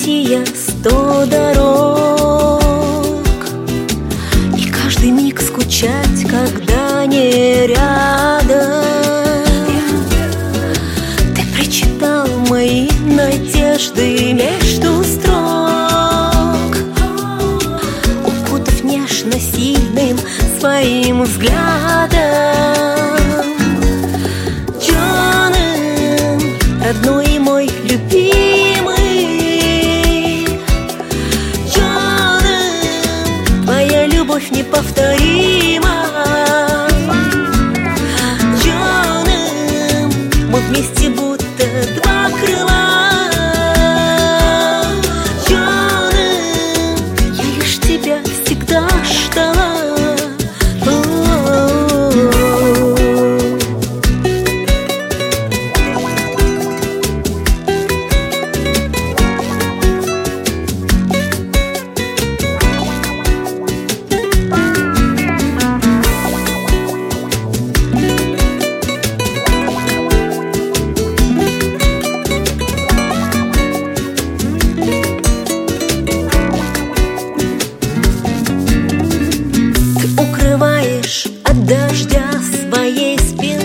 пройти я 100 дорог, и каждый миг скучать, когда не рядом. Ты прочитал мои надежды между строк, укутав нежно сильным своим взглядом. Джонен, родной мой любимый, Джонен, твоя любовь неповторима. Джонен, мы вместе будто два крыла. Джонен, я лишь тебя всегда ждала. От дождя своей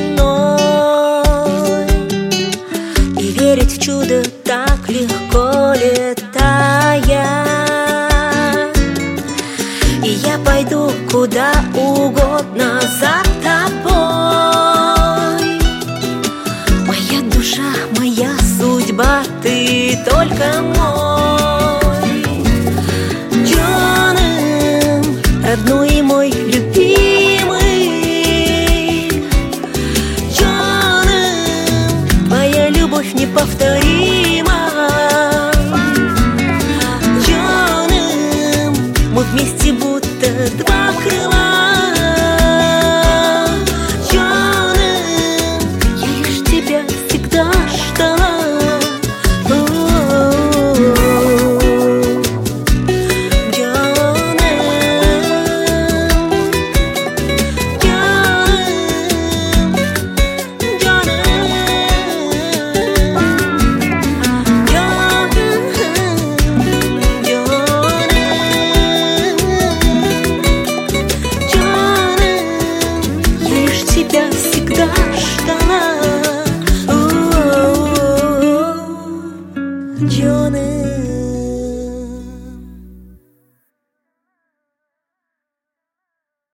спиной, и верить в чудо так легко, летая. И я пойду куда угодно за тобой. Моя душа, моя судьба, ты только мой. Джонен, родной мой любимый, любовь неповторима. Джонен, мы вместе будто два крыла. Джонен, я лишь тебя всегда ждала. Тебя всегда ждала. Джонен.